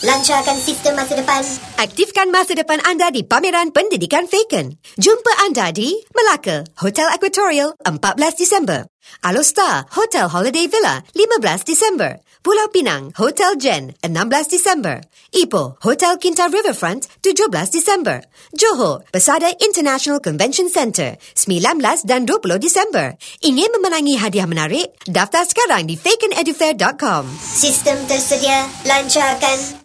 Lancarkan sistem masa depan. Aktifkan masa depan anda di pameran pendidikan Faken. Jumpa anda di Melaka, Hotel Equatorial, 14 Disember. Alostar, Hotel Holiday Villa, 15 Disember. Pulau Pinang, Hotel Jen, 16 Disember. Ipoh, Hotel Kinta Riverfront, 17 Disember. Johor, Persada International Convention Centre, 19 dan 20 Disember. Ingin memenangi hadiah menarik? Daftar sekarang di fakenedufair.com. Sistem tersedia. Lancarkan.